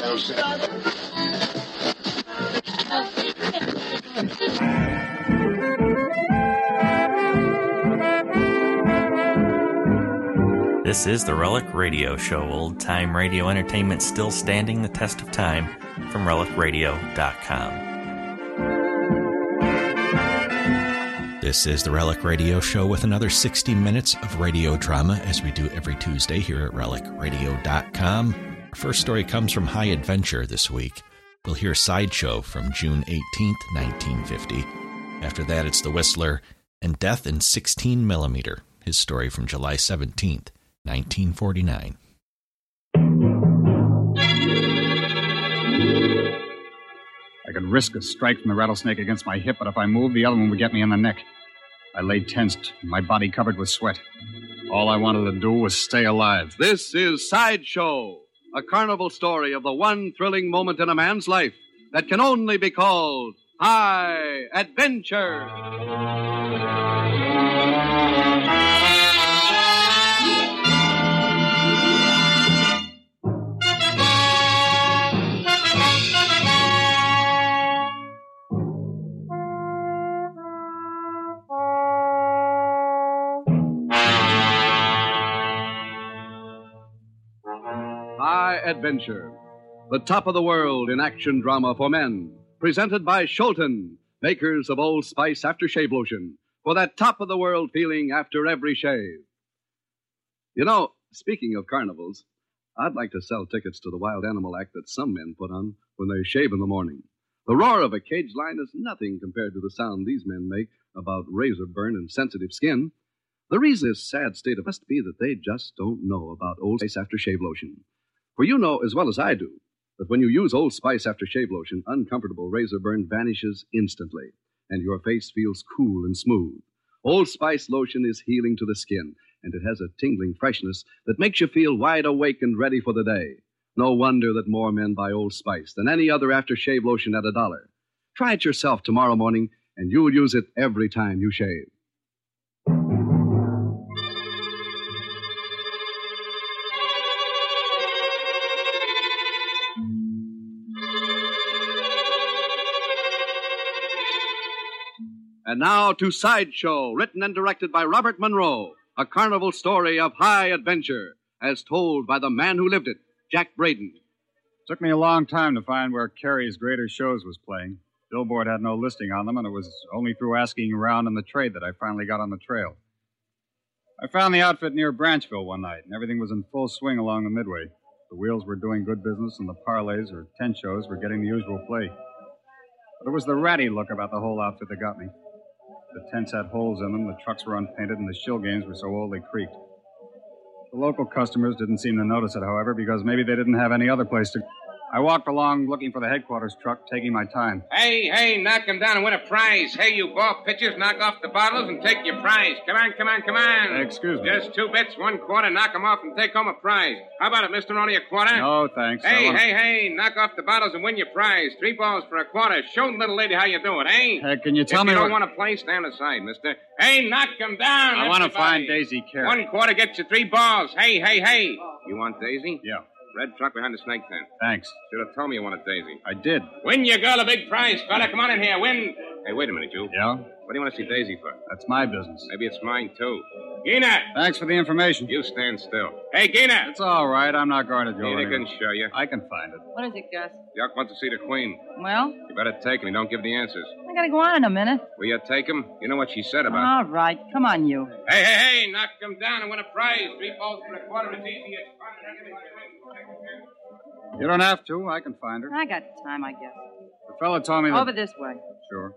This is the Relic Radio Show, old-time radio entertainment still standing the test of time, from relicradio.com. This is the Relic Radio Show with another 60 minutes of radio drama, as we do every Tuesday here at relicradio.com. Our first story comes from High Adventure this week. We'll hear Sideshow from June 18th, 1950. After that, it's The Whistler and Death in 16mm, his story from July 17th. 1949. I could risk a strike from the rattlesnake against my hip, but if I moved, the other one would get me in the neck. I lay tensed, my body covered with sweat. All I wanted to do was stay alive. This is Sideshow, a carnival story of the one thrilling moment in a man's life that can only be called High Adventure. High Adventure, the top of the world in action drama for men. Presented by Scholten, makers of Old Spice aftershave lotion, for that top of the world feeling after every shave. You know, speaking of carnivals, I'd like to sell tickets to the wild animal act that some men put on when they shave in the morning. The roar of a cage lion is nothing compared to the sound these men make about razor burn and sensitive skin. The reason is sad state of must be that they just don't know about Old Spice aftershave lotion. For you know as well as I do that when you use Old Spice aftershave lotion, uncomfortable razor burn vanishes instantly, and your face feels cool and smooth. Old Spice lotion is healing to the skin, and it has a tingling freshness that makes you feel wide awake and ready for the day. No wonder that more men buy Old Spice than any other aftershave lotion at $1. Try it yourself tomorrow morning, and you'll use it every time you shave. And now to Sideshow, written and directed by Robert Monroe, a carnival story of high adventure, as told by the man who lived it, Jack Braden. Took me a long time to find where Carey's Greater Shows was playing. Billboard had no listing on them, and it was only through asking around in the trade that I finally got on the trail. I found the outfit near Branchville one night, and everything was in full swing along the Midway. The wheels were doing good business, and the parlays, or tent shows, were getting the usual play. But it was the ratty look about the whole outfit that got me. The tents had holes in them, the trucks were unpainted, and the shill games were so old they creaked. The local customers didn't seem to notice it, however, because maybe they didn't have any other place to... I walked along looking for the headquarters truck, taking my time. Hey, knock him down and win a prize. Hey, you ball pitchers, knock off the bottles and take your prize. Come on. Excuse me. Just 2 bits, 1 quarter, knock them off and take home a prize. How about it, mister? Only a quarter? No, thanks. Hey, knock off the bottles and win your prize. 3 balls for a quarter. Show the little lady how you do it, eh? Hey, can you tell me... If you don't want to play, stand aside, mister. Hey, knock him down. I want to find Daisy Carey. 1 quarter gets you 3 balls. Hey. You want Daisy? Yeah. Red truck behind the snake tent. Thanks. Should have told me you wanted Daisy. I did. Win your girl a big prize, fella. Come on in here. Win. Hey, wait a minute, you. Yeah? What do you want to see Daisy for? That's my business. Maybe it's mine, too. Gina! Thanks for the information. You stand still. Hey, Gina! It's all right. I'm not going to go Gina anywhere. can show you. I can find it. What is it, Gus? Yuck wants to see the Queen. Well? You better take him. Don't give the answers. I gotta go on in a minute. Will you take him? You know what she said about All right. Come on, you. Hey, knock him down and win a prize. 3 balls for a quarter. It's easy. It's fun. You don't have to. I can find her. I got time, I guess. The fella told me that... Over this way. Sure.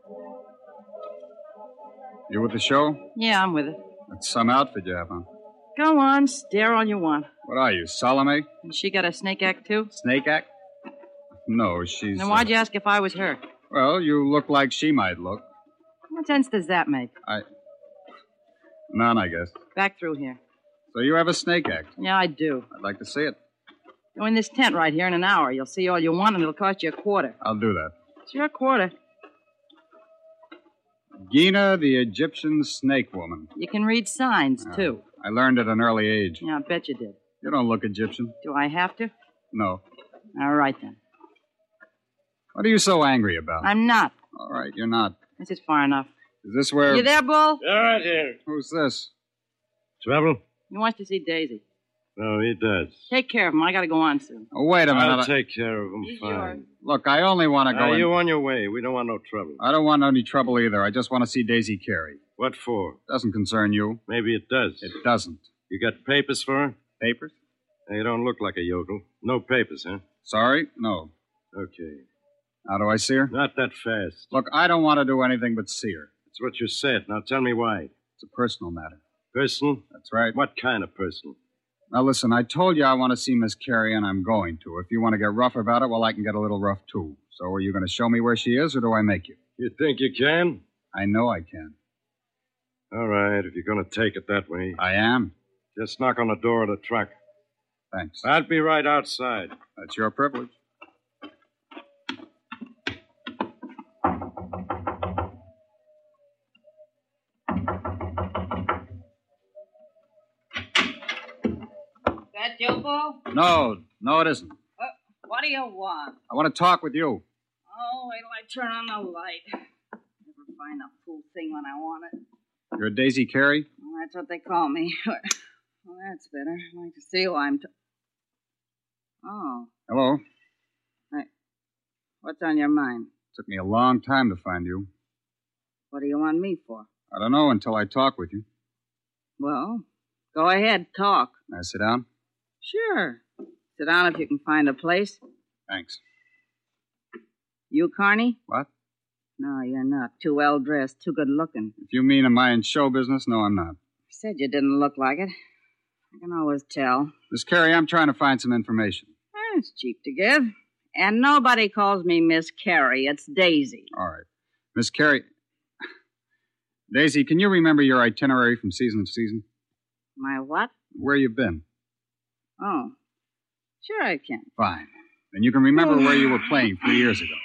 You with the show? Yeah, I'm with it. That's some outfit you have on. Go on, stare all you want. What are you, Salome? And she got a snake act, too? Snake act? No, she's... Then why'd you ask if I was her? Well, you look like she might look. What sense does that make? None, I guess. Back through here. So you have a snake act? Yeah, I do. I'd like to see it. Go in this tent right here in an hour. You'll see all you want, and it'll cost you a quarter. I'll do that. It's your quarter. Gina, the Egyptian snake woman. You can read signs, too. I learned at an early age. Yeah, I bet you did. You don't look Egyptian. Do I have to? No. All right, then. What are you so angry about? I'm not. All right, you're not. This is far enough. Is this where... You there, Bull? Yeah, right here. Who's this? Trouble? He wants to see Daisy. No, he does. Take care of him. I got to go on soon. Oh, wait a minute. I'll take care of him. He's Fine. yours. Look, I only want to go in... You on your way. We don't want no trouble. I don't want any trouble either. I just want to see Daisy Carey. What for? Doesn't concern you. Maybe it does. It doesn't. You got papers for her? Papers? You don't look like a yokel. No papers, huh? Sorry? No. Okay. How do I see her? Not that fast. Look, I don't want to do anything but see her. That's what you said. Now tell me why. It's a personal matter. Personal? That's right. What kind of personal? Now, listen, I told you I want to see Miss Carey, and I'm going to. If you want to get rough about it, well, I can get a little rough, too. So are you going to show me where she is, or do I make you? You think you can? I know I can. All right, if you're going to take it that way. I am? Just knock on the door of the truck. Thanks. I'll be right outside. That's your privilege. That you, Bull? No, it isn't. What do you want? I want to talk with you. Oh, wait till I turn on the light. Never find a fool thing when I want it. You're Daisy Carey? Well, that's what they call me. Well, that's better. I'd like to see who I'm... Oh. Hello. What's on your mind? Took me a long time to find you. What do you want me for? I don't know until I talk with you. Well, go ahead, talk. Can I sit down? Sure. Sit down if you can find a place. Thanks. You, Carney? What? No, you're not. Too well dressed, too good looking. If you mean, am I in show business? No, I'm not. You said you didn't look like it. I can always tell. Miss Carey, I'm trying to find some information. It's cheap to give. And nobody calls me Miss Carey. It's Daisy. All right. Miss Carey... Daisy, can you remember your itinerary from season to season? My what? Where you've been? Oh, sure I can. Fine. Then you can remember where you were playing 3 years ago.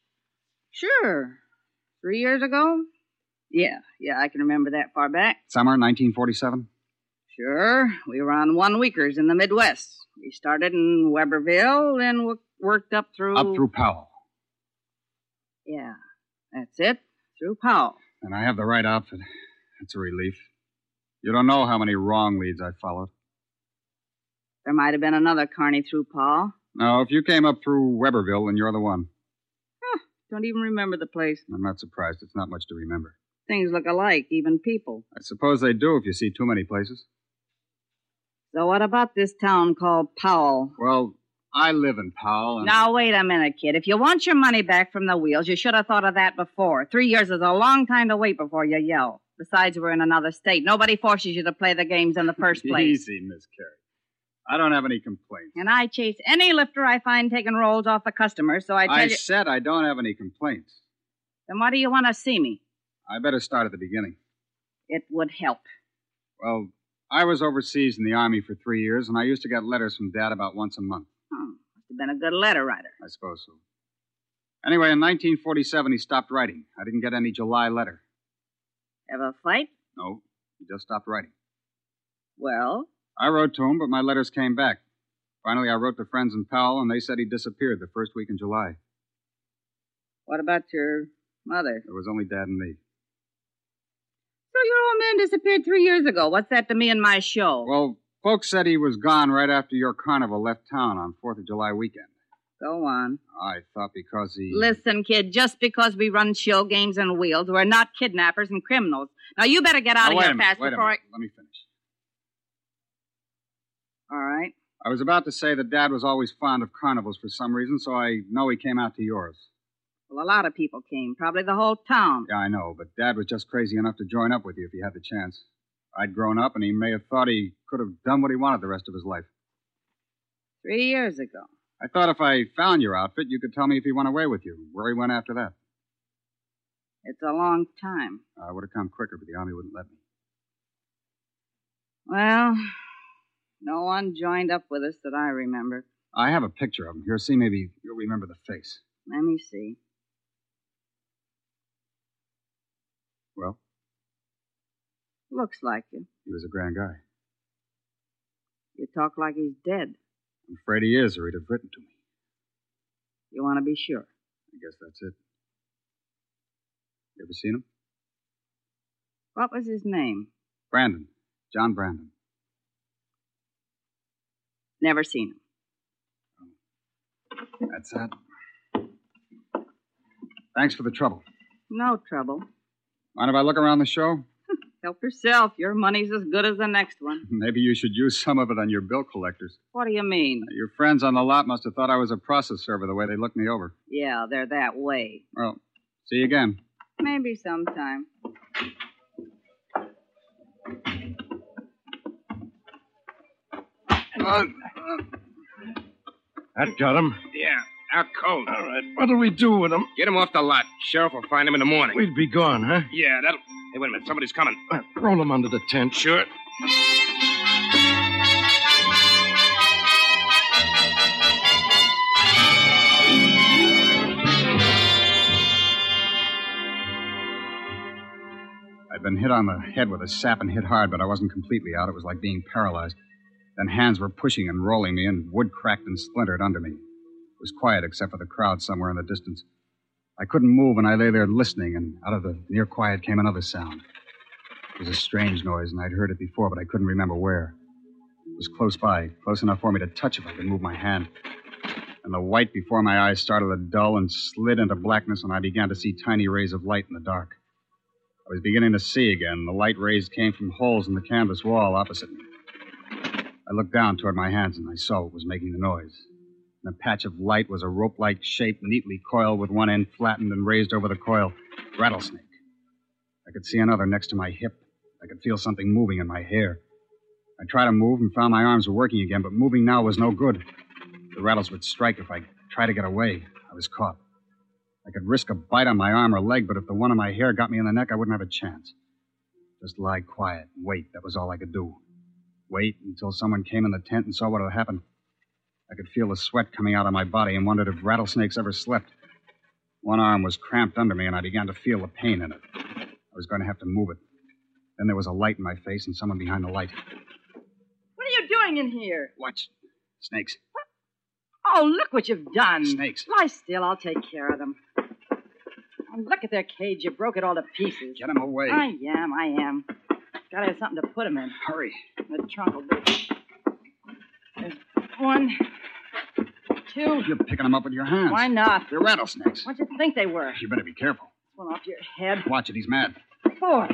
Sure. 3 years ago? Yeah, I can remember that far back. Summer 1947? Sure. We were on one-weekers in the Midwest. We started in Weberville, then worked up through... Up through Powell. Yeah, that's it. Through Powell. And I have the right outfit. That's a relief. You don't know how many wrong leads I followed. There might have been another Carney through Powell. No, if you came up through Weberville, then you're the one. Don't even remember the place. I'm not surprised. It's not much to remember. Things look alike, even people. I suppose they do if you see too many places. So what about this town called Powell? Well, I live in Powell, and... Now, wait a minute, kid. If you want your money back from the wheels, you should have thought of that before. 3 years is a long time to wait before you yell. Besides, we're in another state. Nobody forces you to play the games in the first place. Easy, Miss Carey. I don't have any complaints. And I chase any lifter I find taking rolls off the customers, so I tell you... I said I don't have any complaints. Then why do you want to see me? I better start at the beginning. It would help. Well, I was overseas in the Army for 3 years, and I used to get letters from Dad about once a month. Must have been a good letter writer. I suppose so. Anyway, in 1947, he stopped writing. I didn't get any July letter. Ever fight? No, he just stopped writing. Well? I wrote to him, but my letters came back. Finally, I wrote to friends in Powell, and they said he disappeared the first week in July. What about your mother? There was only Dad and me. So your old man disappeared 3 years ago. What's that to me and my show? Well, folks said he was gone right after your carnival left town on 4th of July weekend. Go on. I thought because he... Listen, kid, just because we run show games and wheels, we're not kidnappers and criminals. Now, you better get out of here fast before I... Let me finish. All right. I was about to say that Dad was always fond of carnivals for some reason, so I know he came out to yours. Well, a lot of people came, probably the whole town. Yeah, I know, but Dad was just crazy enough to join up with you if he had the chance. I'd grown up, and he may have thought he could have done what he wanted the rest of his life. 3 years ago. I thought if I found your outfit, you could tell me if he went away with you, where he went after that. It's a long time. I would have come quicker, but the Army wouldn't let me. Well, no one joined up with us that I remember. I have a picture of him. Here, see, maybe you'll remember the face. Let me see. Well? Looks like you. He was a grand guy. You talk like he's dead. I'm afraid he is, or he'd have written to me. You want to be sure. I guess that's it. You ever seen him? What was his name? Brandon. John Brandon. Never seen him. That's that. Thanks for the trouble. No trouble. Mind if I look around the show? Help yourself. Your money's as good as the next one. Maybe you should use some of it on your bill collectors. What do you mean? Your friends on the lot must have thought I was a process server the way they looked me over. Yeah, they're that way. Well, see you again. Maybe sometime. That got him. Yeah, out cold. All right, what'll we do with him? Get him off the lot. Sheriff will find him in the morning. We'd be gone, huh? Yeah, that'll... Hey, wait a minute. Somebody's coming. Roll him under the tent. Sure. I'd been hit on the head with a sap and hit hard, but I wasn't completely out. It was like being paralyzed. Then hands were pushing and rolling me, and wood cracked and splintered under me. It was quiet except for the crowd somewhere in the distance. I couldn't move, and I lay there listening, and out of the near quiet came another sound. It was a strange noise, and I'd heard it before, but I couldn't remember where. It was close by, close enough for me to touch if I could move my hand. And the white before my eyes started to dull and slid into blackness, and I began to see tiny rays of light in the dark. I was beginning to see again. The light rays came from holes in the canvas wall opposite me. I looked down toward my hands, and I saw what was making the noise. In a patch of light was a rope-like shape, neatly coiled with one end flattened and raised over the coil. Rattlesnake. I could see another next to my hip. I could feel something moving in my hair. I tried to move and found my arms were working again, but moving now was no good. The rattles would strike if I tried to get away. I was caught. I could risk a bite on my arm or leg, but if the one in my hair got me in the neck, I wouldn't have a chance. Just lie quiet and wait. That was all I could do. Wait until someone came in the tent and saw what had happened. I could feel the sweat coming out of my body and wondered if rattlesnakes ever slept. One arm was cramped under me, and I began to feel the pain in it. I was going to have to move it. Then there was a light in my face and someone behind the light. What are you doing in here? Watch. Snakes. Oh, look what you've done. Snakes. Lie still. I'll take care of them. Oh, look at their cage. You broke it all to pieces. Get them away. I am. Gotta have something to put them in. Hurry. The trunk will do. There's 1, 2. You're picking them up with your hands. Why not? They're rattlesnakes. What'd you think they were? You better be careful. One off your head. Watch it. He's mad. 4.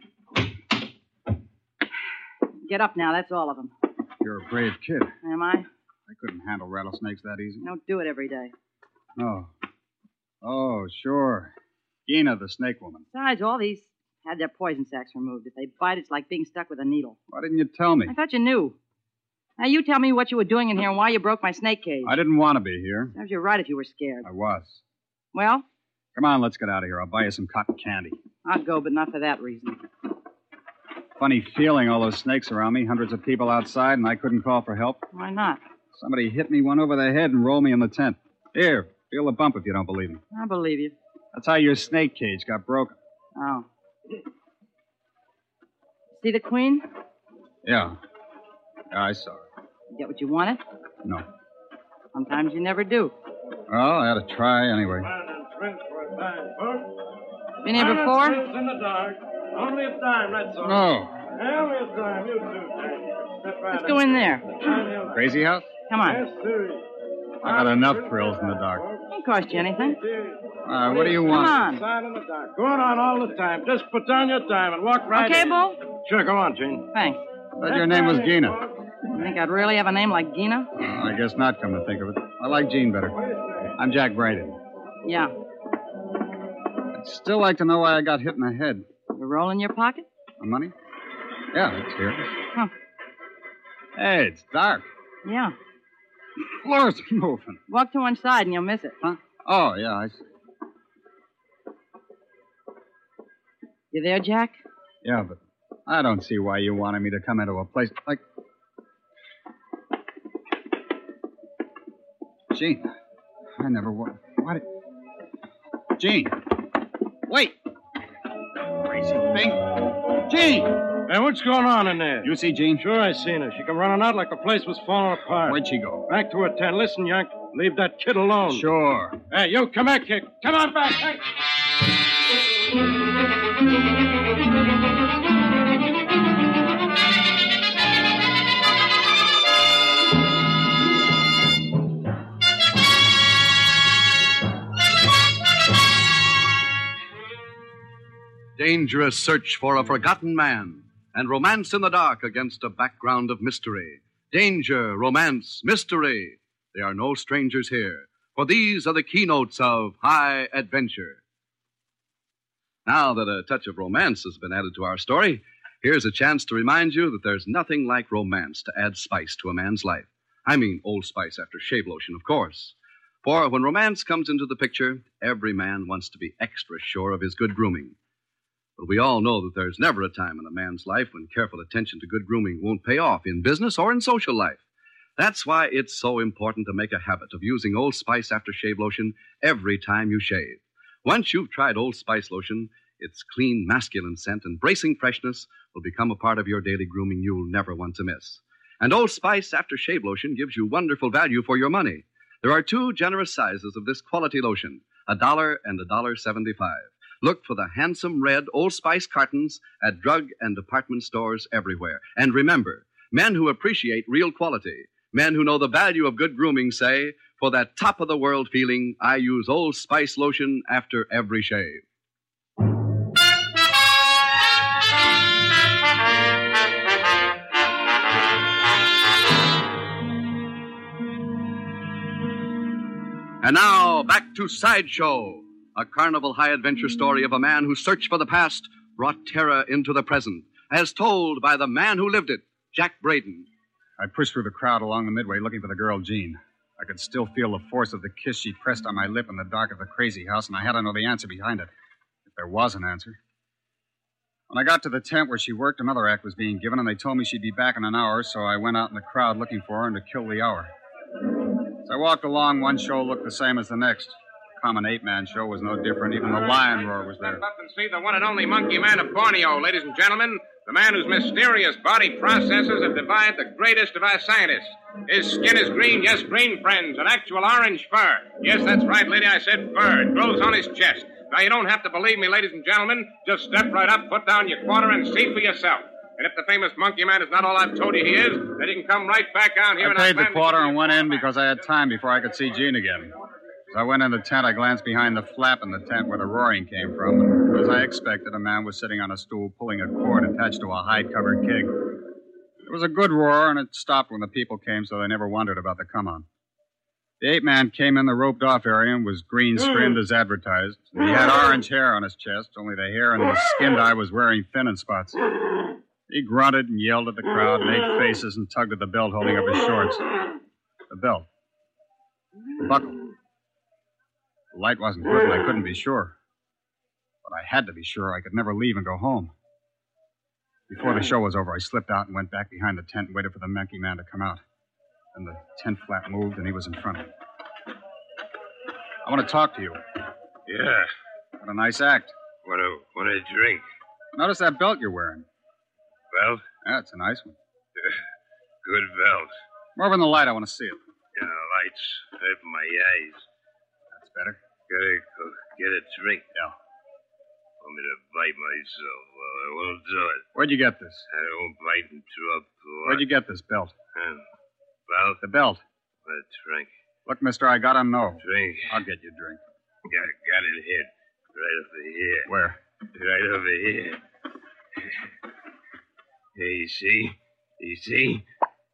Get up now. That's all of them. You're a brave kid. Am I? I couldn't handle rattlesnakes that easy. Don't do it every day. Oh. Oh, sure. Gina, the snake woman. Besides, all these had their poison sacs removed. If they bite, it's like being stuck with a needle. Why didn't you tell me? I thought you knew. Now, you tell me what you were doing in here and why you broke my snake cage. I didn't want to be here. Serves you right if you were scared. I was. Well? Come on, let's get out of here. I'll buy you some cotton candy. I'll go, but not for that reason. Funny feeling, all those snakes around me, hundreds of people outside, and I couldn't call for help. Why not? Somebody hit me one over the head and rolled me in the tent. Here, feel the bump if you don't believe me. I believe you. That's how your snake cage got broken. Oh. See the queen? Yeah. Yeah, I saw her. You get what you wanted? No. Sometimes you never do. Well, I had to try anyway. Been here before? In the dark. Only a dime, that's all. No. Only a dime, you too. Let's go in there. Crazy house? Come on. I got enough thrills in the dark. Won't cost you anything. What do you want? Come on. In the dark. Going on all the time. Just put down your dime and walk right Okay, in. Bull? Sure, go on, Gene. Thanks. I thought your name was Gina. You think I'd really have a name like Gina? I guess not, come to think of it. I like Gene better. I'm Jack Braden. Yeah. I'd still like to know why I got hit in the head. You roll in your pocket? The money? Yeah, it's here. Huh. Hey, it's dark. Yeah. Floor's moving. Walk to one side and you'll miss it. Huh? Oh, yeah, I see. You there, Jack? Yeah, but I don't see why you wanted me to come into a place like... Gene, I never would. Why did... Gene! Wait! Crazy thing! Gene! Hey, what's going on in there? You see Gene? Sure, I seen her. She come running out like the place was falling apart. Where'd she go? Back to her tent. Listen, Yank, Leave that kid alone. Sure. Hey, you come back, kid. Come on back. Hey. Dangerous search for a forgotten man, and romance in the dark against a background of mystery. Danger, romance, mystery. They are no strangers here, for these are the keynotes of high adventure. Now that a touch of romance has been added to our story, here's a chance to remind you that there's nothing like romance to add spice to a man's life. I mean Old Spice after shave lotion, of course. For when romance comes into the picture, every man wants to be extra sure of his good grooming. But we all know that there's never a time in a man's life when careful attention to good grooming won't pay off in business or in social life. That's why it's so important to make a habit of using Old Spice aftershave lotion every time you shave. Once you've tried Old Spice lotion, its clean, masculine scent and bracing freshness will become a part of your daily grooming you'll never want to miss. And Old Spice aftershave lotion gives you wonderful value for your money. There are 2 generous sizes of this quality lotion, $1 and $1.75. Look for the handsome red Old Spice cartons at drug and department stores everywhere. And remember, men who appreciate real quality, men who know the value of good grooming say, for that top-of-the-world feeling, I use Old Spice lotion after every shave. And now, back to Sideshow, a carnival high-adventure story of a man whose search for the past brought terror into the present, as told by the man who lived it, Jack Braden. I pushed through the crowd along the midway looking for the girl, Jean. I could still feel the force of the kiss she pressed on my lip in the dark of the crazy house, and I had to know the answer behind it, if there was an answer. When I got to the tent where she worked, another act was being given, and they told me she'd be back in an hour, so I went out in the crowd looking for her and to kill the hour. As I walked along, one show looked the same as the next. The common 8-man show was no different. Even the lion roar was there. Step up and see the one and only monkey man of Borneo, ladies and gentlemen. The man whose mysterious body processes have defied the greatest of our scientists. His skin is green, yes, green, friends, an actual orange fur. Yes, that's right, lady, I said fur. It grows on his chest. Now, you don't have to believe me, ladies and gentlemen. Just step right up, put down your quarter, and see for yourself. And if the famous monkey man is not all I've told you he is, then he can come right back down here. I paid the quarter and went in because I had time before I could see Jean again. As I went in the tent, I glanced behind the flap in the tent where the roaring came from. And as I expected, a man was sitting on a stool pulling a cord attached to a hide-covered keg. It was a good roar, and it stopped when the people came, so they never wondered about the come-on. The 8-man came in the roped-off area and was green-skinned as advertised. He had orange hair on his chest, only the hair and the skin dye was wearing thin in spots. He grunted and yelled at the crowd, made faces, and tugged at the belt holding up his shorts. The belt. The buckle. The light wasn't good, and I couldn't be sure. But I had to be sure I could never leave and go home. Before the show was over, I slipped out and went back behind the tent and waited for the monkey man to come out. Then the tent flap moved, and he was in front of me. I want to talk to you. Yeah. What a nice act. Want a drink? Notice that belt you're wearing. Belt? Yeah, it's a nice one. Good belt. More of in the light. I want to see it. Yeah, lights hurt my eyes. That's better. Gotta go get a drink. Yeah. Want me to bite myself? Well, I won't do it. Where'd you get this? I don't bite and drop. Where'd you get this belt? Belt? The belt. A drink. Look, mister, I gotta know. Drink. I'll get you a drink. Got it here. Right over here. Where? Right over here. Hey, you see? You see?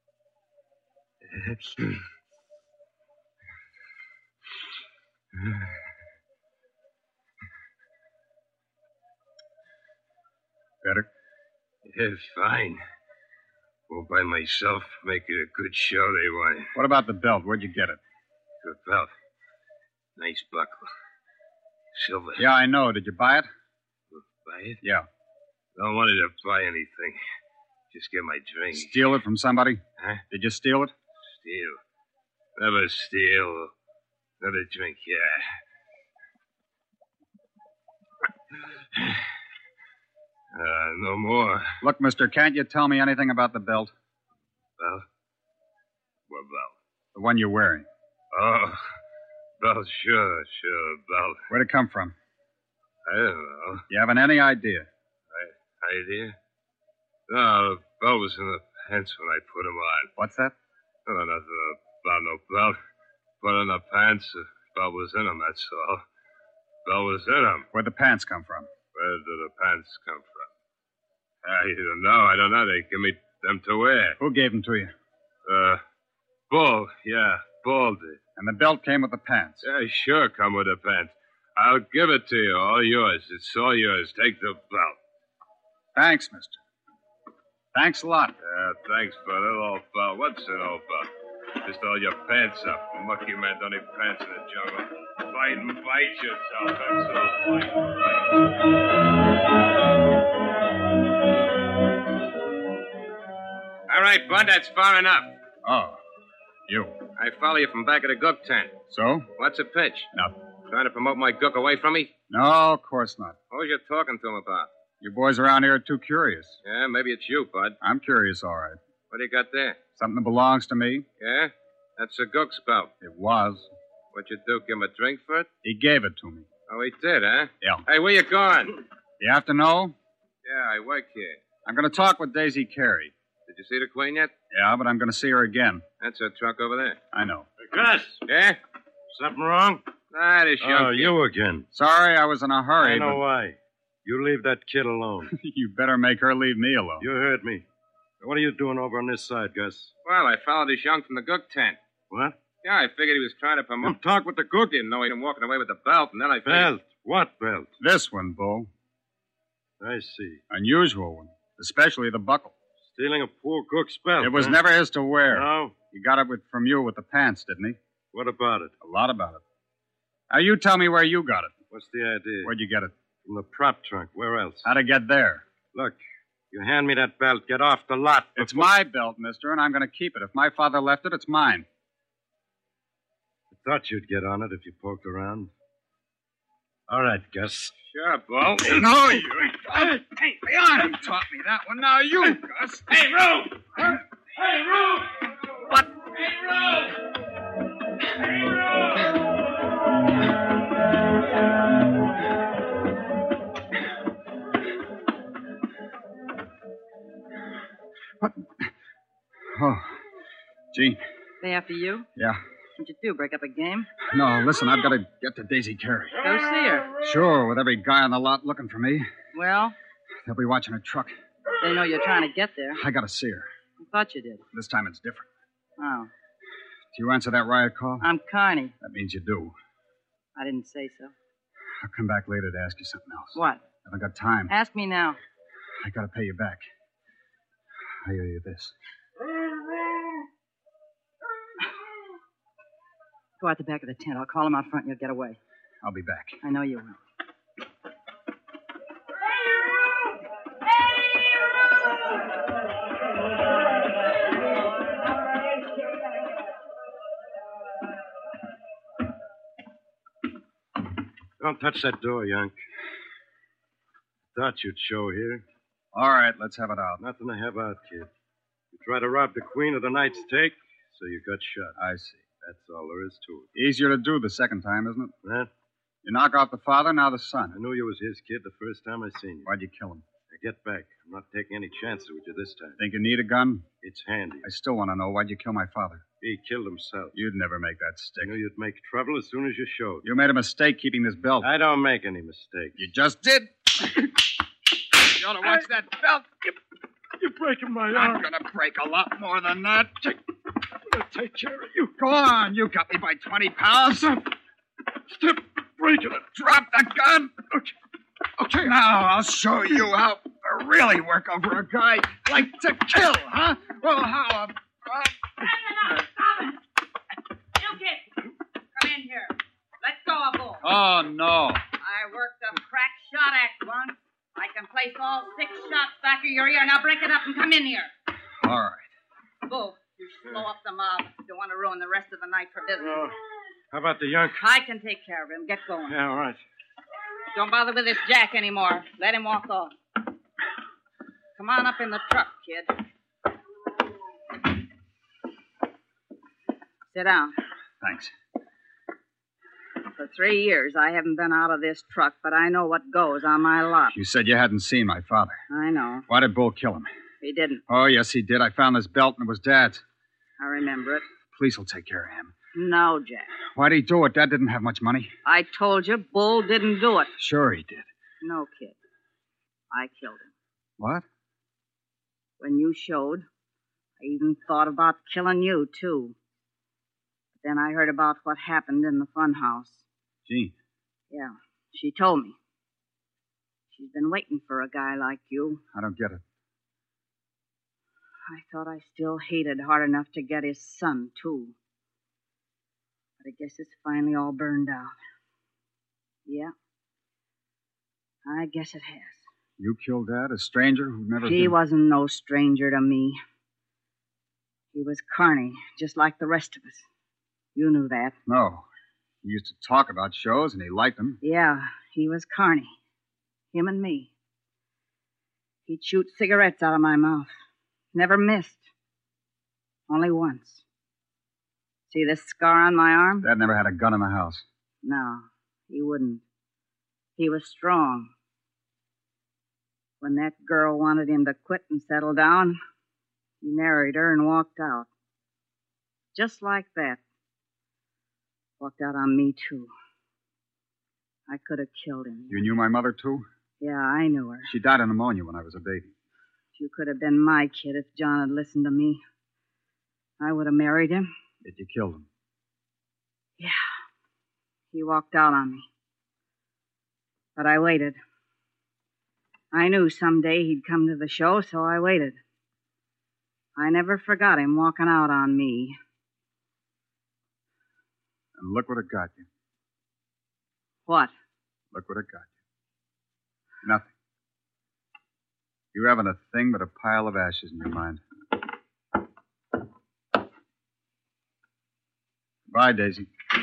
Better? Yeah, fine. Won't by myself make it a good show they want. What about the belt? Where'd you get it? Good belt. Nice buckle. Silver. Yeah, I know. Did you buy it? Buy it? Yeah. Don't want to buy anything. Just get my drink. Steal it from somebody? Huh? Did you steal it? Steal. Never steal. Another drink, yeah. No more. Look, mister, can't you tell me anything about the belt? Belt? What belt? The one you're wearing. Oh, belt, sure, belt. Where'd it come from? I don't know. You haven't any idea. Idea? No, the belt was in the pants when I put 'em on. What's that? No, nothing about no belt. Put in the pants, the belt was in 'em, that's all. Belt was in 'em. Where'd the pants come from? Where did the pants come from? I don't know. I don't know. They give me them to wear. Who gave them to you? Bull. Yeah, Bull did. And the belt came with the pants. Yeah, sure, come with the pants. I'll give it to you. All yours. It's all yours. Take the belt. Thanks, mister. Thanks a lot. Yeah, thanks for a little old belt. What's an old belt? Just all your pants up. A monkey man don't need pants in the jungle. Fight and bite yourself. That's all. Fight and bite. All right, Bud, that's far enough. Oh, you. I follow you from back of the gook tent. So? What's the pitch? Nothing. Trying to promote my gook away from me? No, of course not. Who's you talking to him about? You boys around here are too curious. Yeah, maybe it's you, Bud. I'm curious, all right. What do you got there? Something that belongs to me? Yeah? That's a gook's belt. It was. What'd you do, give him a drink for it? He gave it to me. Oh, he did, huh? Yeah. Hey, where you going? You have to know? Yeah, I work here. I'm going to talk with Daisy Carey. Did you see the Queen yet? Yeah, but I'm going to see her again. That's her truck over there. I know. Gus, Yeah? something wrong? Ah, this young Oh, kid. you again. Sorry, I was in a hurry. I know why. You leave that kid alone. But you better make her leave me alone. You heard me. What are you doing over on this side, Gus? Well, I followed this young from the gook tent. What? Yeah, I figured he was trying to promote. Talk with the gook. Didn't know he'd been walking away with the belt, and then I figured... Belt. What belt? This one, Bull. I see. Unusual one. Especially the buckle. Stealing a poor cook's belt. It was huh? never his to wear. No? He got it from you with the pants, didn't he? What about it? A lot about it. Now, you tell me where you got it. What's the idea? Where'd you get it? From the prop trunk. Where else? How'd it get there? Look, you hand me that belt. Get off the lot. It's my belt, mister, and I'm going to keep it. If my father left it, it's mine. I thought you'd get on it if you poked around. All right, Gus. Sure, Bull. No, you... Hey, Leon taught me that one. Now you, Gus. Hey, Rube! Hey, Rube! What? Hey, Rube! Hey, Rube! What? Oh, Gene. They after you? Yeah. What'd you do, break up a game? No, listen, I've got to get to Daisy Carey. Go see her. Sure, with every guy on the lot looking for me. Well, They'll be watching her truck. they know you're trying to get there. I got to see her. I thought you did. This time it's different. Oh, Do you answer that riot call? I'm Carney. That means you do. I didn't say so. I'll come back later to ask you something else. What? Haven't got time. Ask me now. I got to pay you back. I owe you this. Go out the back of the tent. I'll call him out front and you'll get away. I'll be back. I know you will. Don't touch that door, Yank. Thought you'd show here. All right, let's have it out. Nothing to have out, kid. You tried to rob the queen of the night's take, so you got shot. I see. That's all there is to it. Easier to do the second time, isn't it? That? You knock out the father, now the son. I knew you was his kid the first time I seen you. Why'd you kill him? Now get back. I'm not taking any chances with you this time. Think you need a gun? It's handy. I still want to know why'd you kill my father? He killed himself. You'd never make that I stick. knew you'd make trouble as soon as you showed. You made a mistake keeping this belt. I don't make any mistakes. You just did. You ought to watch that belt. You're breaking my I'm going to break a lot more than that. I'll take care of you. Go on. You got me by 20 pounds. Stop breaking it. Drop the gun. Okay. Now I'll show you how to really work over a guy like to kill, huh? Well, how about... You kid, come in here. Let go of Bull. Oh, no. I worked a crack shot act once. I can place all 6 shots back of your ear. Now break it up and come in here. All right. Bull, you slow up the mob. Don't want to ruin the rest of the night for business. How about the Yank? I can take care of him. Get going. Yeah, all right. Don't bother with this Jack anymore. Let him walk off. Come on up in the truck, kid. Sit down. Thanks. For 3 years, I haven't been out of this truck, but I know what goes on my lot. You said you hadn't seen my father. I know. Why did Bull kill him? He didn't. Oh, yes, he did. I found this belt, and it was Dad's. I remember it. Police will take care of him. No, Jack. Why'd he do it? Dad didn't have much money. I told you, Bull didn't do it. Sure he did. No, kid. I killed him. What? When you showed, I even thought about killing you, too. But then I heard about what happened in the funhouse. Jean. Yeah, she told me. She's been waiting for a guy like you. I don't get it. I thought I still hated hard enough to get his son, too. But I guess it's finally all burned out. Yeah. I guess it has. You killed Dad, a stranger who never... He wasn't no stranger to me. He was Carney, just like the rest of us. You knew that. No. He used to talk about shows, and he liked them. Yeah, he was Carney. Him and me. He'd shoot cigarettes out of my mouth. Never missed. Only once. See this scar on my arm? Dad never had a gun in the house. No, he wouldn't. He was strong. When that girl wanted him to quit and settle down, he married her and walked out. Just like that. Walked out on me, too. I could have killed him. You knew my mother, too? Yeah, I knew her. She died of pneumonia when I was a baby. You could have been my kid if John had listened to me. I would have married him. Yet you killed him. Yeah. He walked out on me. But I waited. I knew someday he'd come to the show, so I waited. I never forgot him walking out on me. And look what it got you. What? Look what it got you. Nothing. You haven't a thing but a pile of ashes in your mind. Bye, Daisy.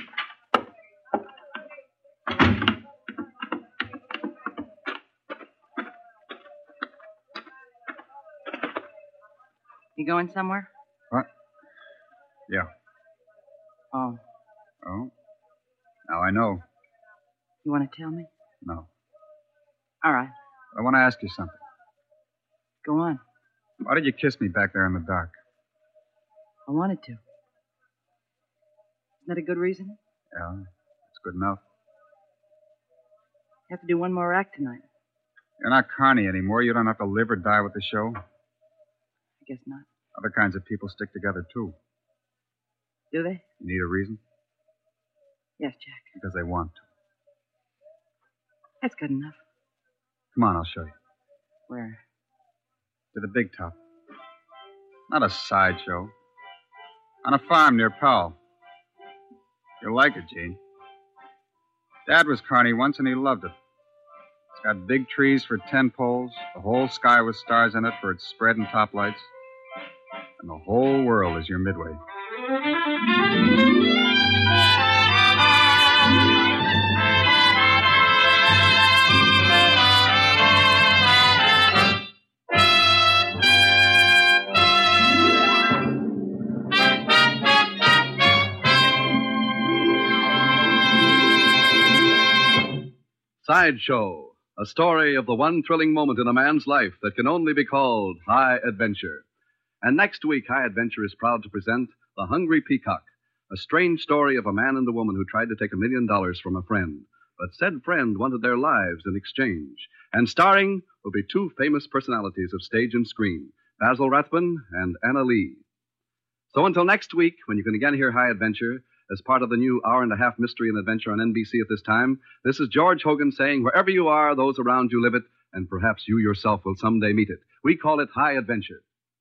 You going somewhere? What? Yeah. Oh. Oh? Now I know. You want to tell me? No. All right. I want to ask you something. Go on. Why did you kiss me back there in the dark? I wanted to. Isn't that a good reason? Yeah, it's good enough. Have to do one more act tonight. You're not Carney anymore. You don't have to live or die with the show. I guess not. Other kinds of people stick together, too. Do they? You need a reason? Yes, Jack. Because they want to. That's good enough. Come on, I'll show you. Where? To the Big Top. Not a sideshow. On a farm near Powell. You'll like it, Gene. Dad was Carney once, and he loved it. It's got big trees for 10 poles, the whole sky with stars in it for its spread and top lights, and the whole world is your midway. Sideshow, a story of the one thrilling moment in a man's life that can only be called High Adventure. And next week, High Adventure is proud to present The Hungry Peacock, a strange story of a man and a woman who tried to take $1 million from a friend, but said friend wanted their lives in exchange. And starring will be two famous personalities of stage and screen, Basil Rathbun and Anna Lee. So until next week, when you can again hear High Adventure, as part of the new hour-and-a-half mystery and adventure on NBC at this time, this is George Hogan saying, wherever you are, those around you live it, and perhaps you yourself will someday meet it. We call it High Adventure.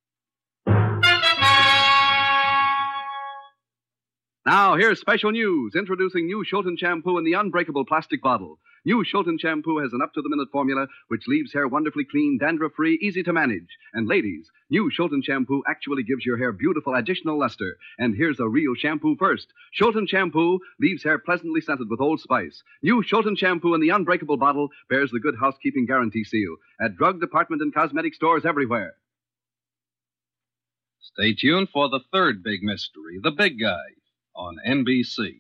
Now, here's special news, introducing new Shulton shampoo in the unbreakable plastic bottle. New Shulton shampoo has an up-to-the-minute formula which leaves hair wonderfully clean, dandruff-free, easy to manage. And ladies, new Shulton shampoo actually gives your hair beautiful additional luster. And here's a real shampoo first. Shulton shampoo leaves hair pleasantly scented with Old Spice. New Shulton shampoo in the unbreakable bottle bears the Good Housekeeping Guarantee seal at drug department and cosmetic stores everywhere. Stay tuned for the third big mystery, The Big Guy, on NBC.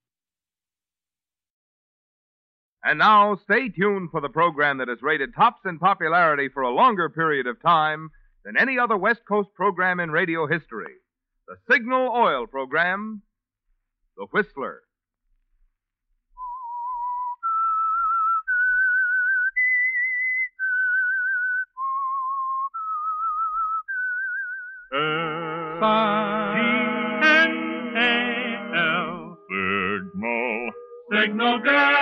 And now, stay tuned for the program that has rated tops in popularity for a longer period of time than any other West Coast program in radio history. The Signal Oil program, The Whistler. Signal. Signal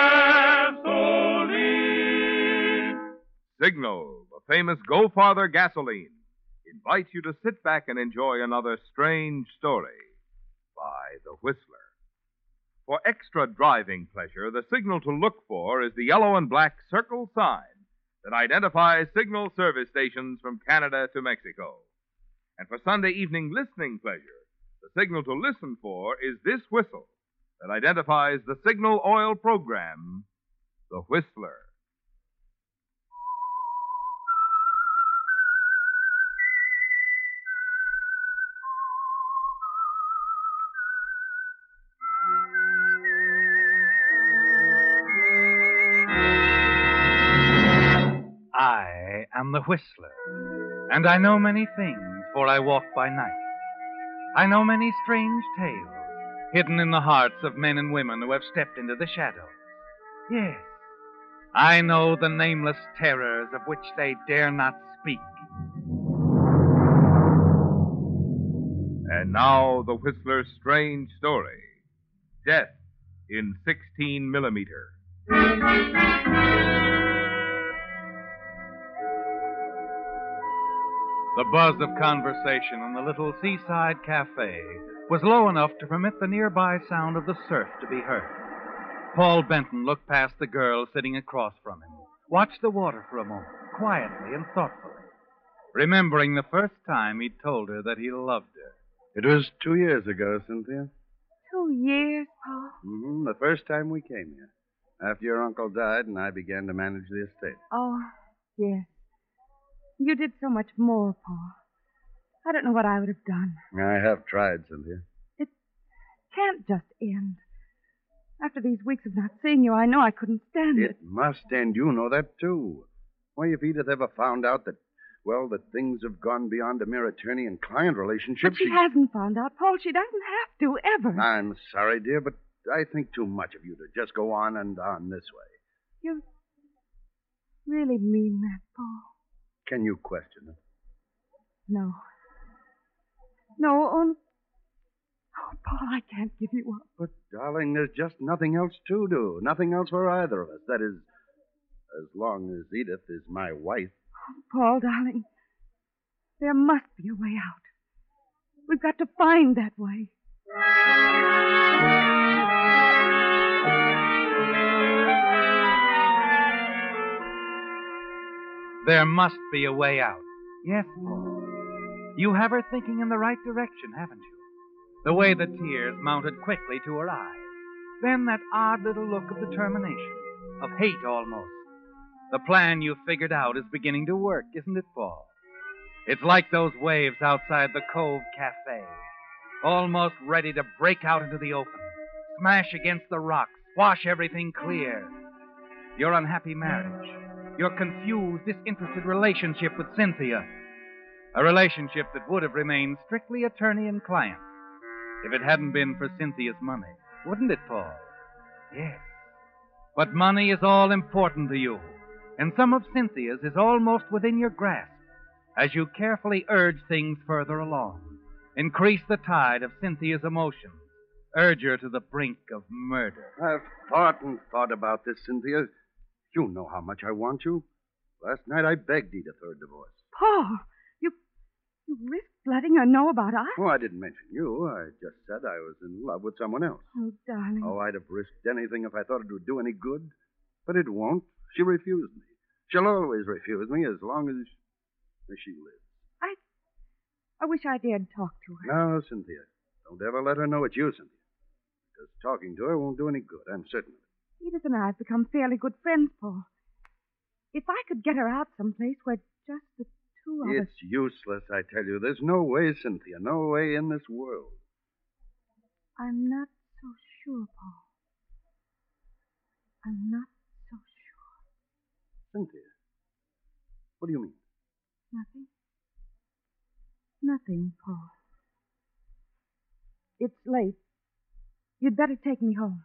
gasoline. Signal, the famous Go Farther gasoline, invites you to sit back and enjoy another strange story by The Whistler. For extra driving pleasure, the signal to look for is the yellow and black circle sign that identifies signal service stations from Canada to Mexico. And for Sunday evening listening pleasure, the signal to listen for is this whistle that identifies the Signal Oil program, The Whistler. I am the Whistler, and I know many things, for I walk by night. I know many strange tales, hidden in the hearts of men and women who have stepped into the shadows. Yes, I know the nameless terrors of which they dare not speak. And now, the Whistler's strange story, Death in 16 millimeter. The buzz of conversation in the little seaside cafe was low enough to permit the nearby sound of the surf to be heard. Paul Benton looked past the girl sitting across from him, watched the water for a moment, quietly and thoughtfully, remembering the first time he'd told her that he loved her. It was 2 years ago, Cynthia. 2 years, Paul? Mm-hmm. The first time we came here. After your uncle died and I began to manage the estate. Oh, yes. You did so much more, Paul. I don't know what I would have done. I have tried, Cynthia. It can't just end. After these weeks of not seeing you, I know I couldn't stand it. It must end. You know that, too. Why, if Edith ever found out that things have gone beyond a mere attorney and client relationship, But she hasn't found out, Paul. She doesn't have to, ever. I'm sorry, dear, but I think too much of you to just go on and on this way. You really mean that, Paul? Can you question it? No. No, oh, Paul, I can't give you up. But, darling, there's just nothing else to do. Nothing else for either of us. That is, as long as Edith is my wife. Oh, Paul, darling, there must be a way out. We've got to find that way. There must be a way out. Yes, Paul. You have her thinking in the right direction, haven't you? The way the tears mounted quickly to her eyes. Then that odd little look of determination, of hate almost. The plan you've figured out is beginning to work, isn't it, Paul? It's like those waves outside the Cove Cafe, almost ready to break out into the open, smash against the rocks, wash everything clear. Your unhappy marriage, your confused, disinterested relationship with Cynthia, a relationship that would have remained strictly attorney and client if it hadn't been for Cynthia's money. Wouldn't it, Paul? Yes. But money is all important to you, and some of Cynthia's is almost within your grasp as you carefully urge things further along, increase the tide of Cynthia's emotions, urge her to the brink of murder. I've thought and thought about this, Cynthia. You know how much I want you. Last night I begged Edith for a divorce. Paul, you risked letting her know about us? Oh, I didn't mention you. I just said I was in love with someone else. Oh, darling. Oh, I'd have risked anything if I thought it would do any good. But it won't. She refused me. She'll always refuse me as long as she lives. I wish I dared talk to her. No, Cynthia. Don't ever let her know it's you, Cynthia. Because talking to her won't do any good. I'm certain of it. Edith and I have become fairly good friends, Paul. If I could get her out someplace where just the two of us... It's useless, I tell you. There's no way, Cynthia. No way in this world. I'm not so sure, Paul. I'm not so sure. Cynthia, what do you mean? Nothing. Nothing, Paul. It's late. You'd better take me home.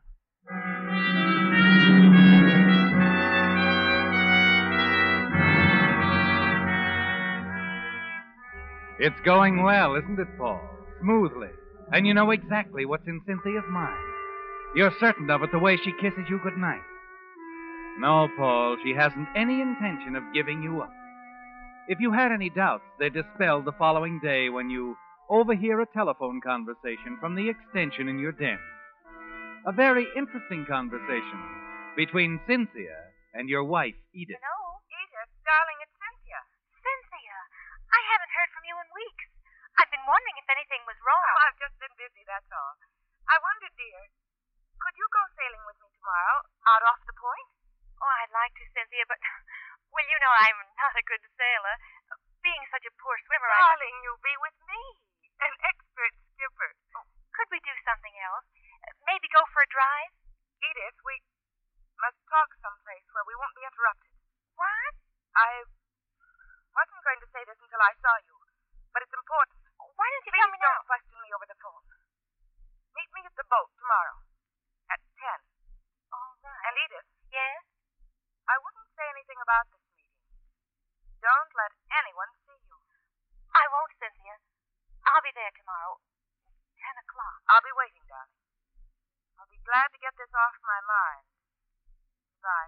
It's going well, isn't it, Paul? Smoothly. And you know exactly what's in Cynthia's mind. You're certain of it the way she kisses you goodnight. No, Paul, she hasn't any intention of giving you up. If you had any doubts, they're dispelled the following day when you overhear a telephone conversation from the extension in your den. A very interesting conversation between Cynthia and your wife, Edith. No, Edith, darling, it's Cynthia. Cynthia, I haven't heard from you in weeks. I've been wondering if anything was wrong. Oh, I've just been busy, that's all. I wondered, dear, could you go sailing with me tomorrow, out off the point? Oh, I'd like to, Cynthia, but, well, you know I'm not a good sailor. Being such a poor swimmer, Darling, you'll be with me, an expert skipper. Could we do something else? Maybe go for a drive? Edith, we must talk someplace where we won't be interrupted. What? I wasn't going to say this until I saw you, but it's important. Why don't you Please tell me now? don't question me over the phone. Meet me at the boat tomorrow at 10. All right. And Edith. Yes? I wouldn't say anything about this meeting. Don't let anyone see you. I won't, Cynthia. I'll be there tomorrow. 10 o'clock. I'll be waiting, darling. I'll be glad to get this off my mind. Bye.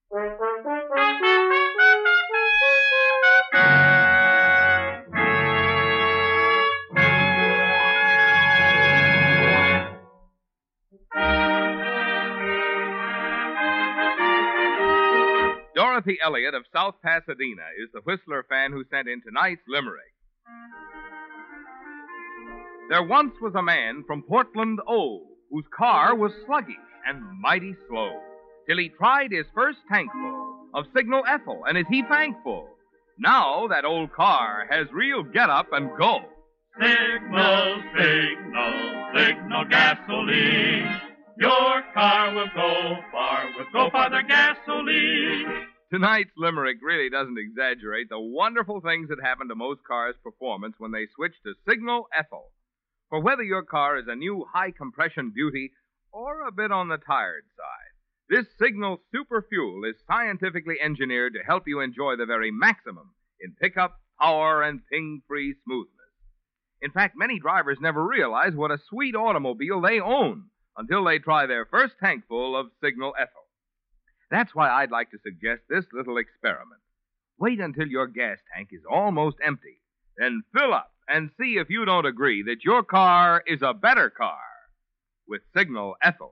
Dorothy Elliott of South Pasadena is the Whistler fan who sent in tonight's limerick. There once was a man from Portland, O, whose car was sluggish and mighty slow, till he tried his first tankful of Signal Ethel, and is he thankful? Now that old car has real get-up and go. Signal, signal, signal gasoline. Your car will go far with Go Farther gasoline. Tonight's limerick really doesn't exaggerate the wonderful things that happen to most cars' performance when they switch to Signal Ethel. For whether your car is a new high-compression beauty or a bit on the tired side, this Signal Super Fuel is scientifically engineered to help you enjoy the very maximum in pickup, power, and ping-free smoothness. In fact, many drivers never realize what a sweet automobile they own until they try their first tankful of Signal Ethel. That's why I'd like to suggest this little experiment. Wait until your gas tank is almost empty, then fill up and see if you don't agree that your car is a better car with Signal Ethel.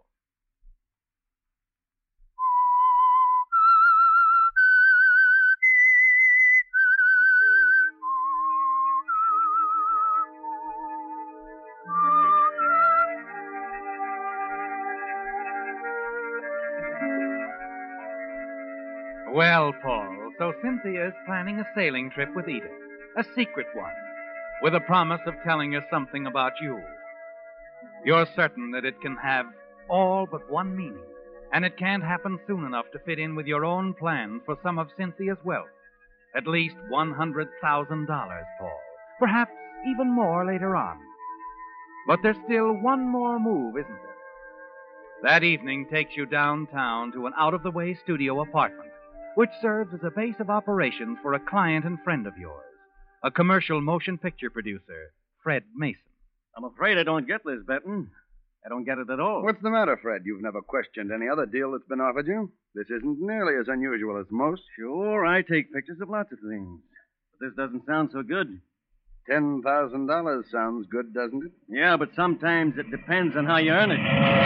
Well, Paul, so Cynthia is planning a sailing trip with Edith, a secret one, with a promise of telling her something about you. You're certain that it can have all but one meaning, and it can't happen soon enough to fit in with your own plans for some of Cynthia's wealth. At least $100,000, Paul. Perhaps even more later on. But there's still one more move, isn't there? That evening takes you downtown to an out-of-the-way studio apartment, which serves as a base of operations for a client and friend of yours, a commercial motion picture producer, Fred Mason. I'm afraid I don't get this, Benton. I don't get it at all. What's the matter, Fred? You've never questioned any other deal that's been offered you? This isn't nearly as unusual as most. Sure, I take pictures of lots of things. But this doesn't sound so good. $10,000 sounds good, doesn't it? Yeah, but sometimes it depends on how you earn it.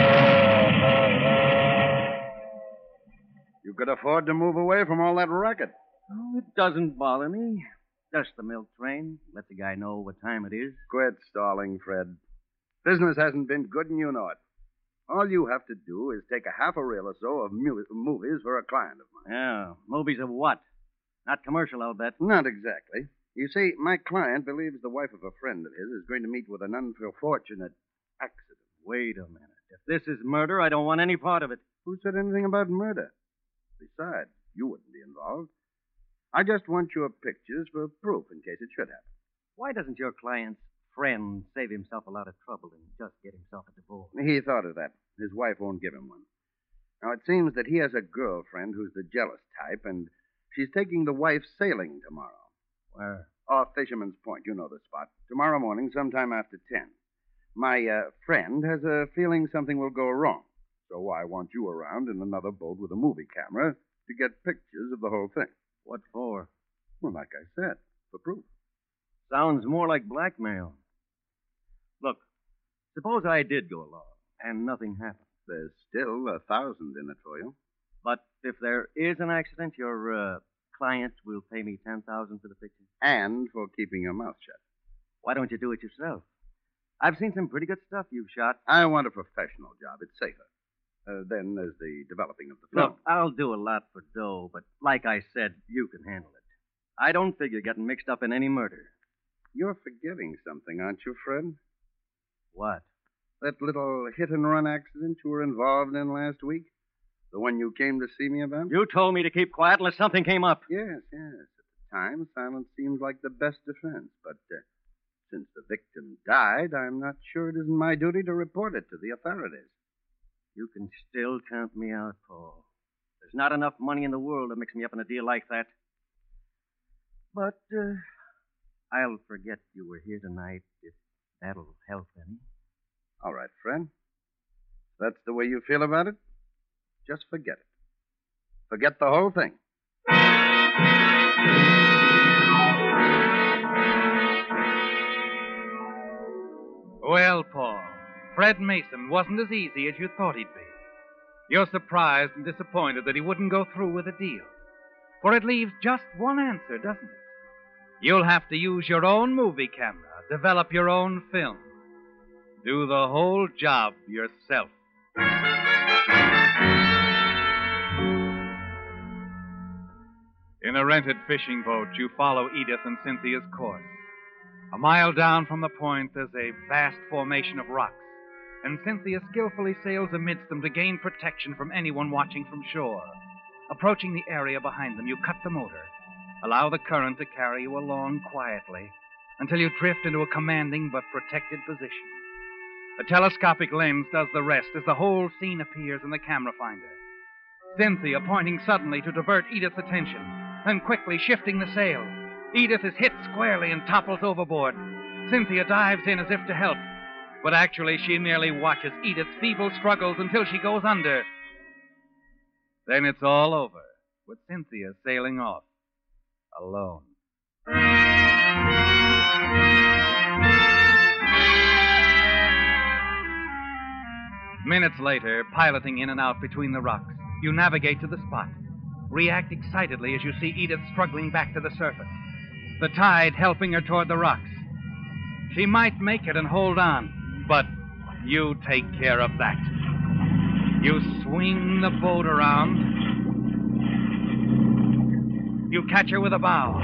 You could afford to move away from all that racket. Oh, it doesn't bother me. Just the milk train. Let the guy know what time it is. Quit stalling, Fred. Business hasn't been good, and you know it. All you have to do is take a half a reel or so of movies for a client of mine. Yeah, movies of what? Not commercial, I'll bet. Not exactly. You see, my client believes the wife of a friend of his is going to meet with an unfortunate accident. Wait a minute. If this is murder, I don't want any part of it. Who said anything about murder? Besides, you wouldn't be involved. I just want your pictures for proof in case it should happen. Why doesn't your client's friend save himself a lot of trouble and just get himself a divorce? He thought of that. His wife won't give him one. Now, it seems that he has a girlfriend who's the jealous type, and she's taking the wife sailing tomorrow. Where? Off Fisherman's Point. You know the spot. Tomorrow morning, sometime after 10. My friend has a feeling something will go wrong. So I want you around in another boat with a movie camera to get pictures of the whole thing. What for? Well, like I said, for proof. Sounds more like blackmail. Look, suppose I did go along and nothing happened. There's still 1,000 in it for you. But if there is an accident, your client will pay me $10,000 for the picture. And for keeping your mouth shut. Why don't you do it yourself? I've seen some pretty good stuff you've shot. I want a professional job. It's safer. Then there's the developing of the film. Look, I'll do a lot for dough, but like I said, you can handle it. I don't figure getting mixed up in any murder. You're forgetting something, aren't you, Fred? What? That little hit-and-run accident you were involved in last week? The one you came to see me about? You told me to keep quiet unless something came up. Yes. At the time, silence seemed like the best defense. But since the victim died, I'm not sure it isn't my duty to report it to the authorities. You can still count me out, Paul. There's not enough money in the world to mix me up in a deal like that. But I'll forget you were here tonight, if that'll help any. All right, Fred. If that's the way you feel about it, just forget it. Forget the whole thing. Well, Paul, Fred Mason wasn't as easy as you thought he'd be. You're surprised and disappointed that he wouldn't go through with the deal. For it leaves just one answer, doesn't it? You'll have to use your own movie camera, develop your own film. Do the whole job yourself. In a rented fishing boat, you follow Edith and Cynthia's course. A mile down from the point, there's a vast formation of rocks, and Cynthia skillfully sails amidst them to gain protection from anyone watching from shore. Approaching the area behind them, you cut the motor, allow the current to carry you along quietly until you drift into a commanding but protected position. A telescopic lens does the rest as the whole scene appears in the camera finder. Cynthia pointing suddenly to divert Edith's attention, then quickly shifting the sail. Edith is hit squarely and topples overboard. Cynthia dives in as if to help, but actually she merely watches Edith's feeble struggles until she goes under. Then it's all over, with Cynthia sailing off, alone. Minutes later, piloting in and out between the rocks, you navigate to the spot. React excitedly as you see Edith struggling back to the surface, the tide helping her toward the rocks. She might make it and hold on, but you take care of that. You swing the boat around. You catch her with a bow.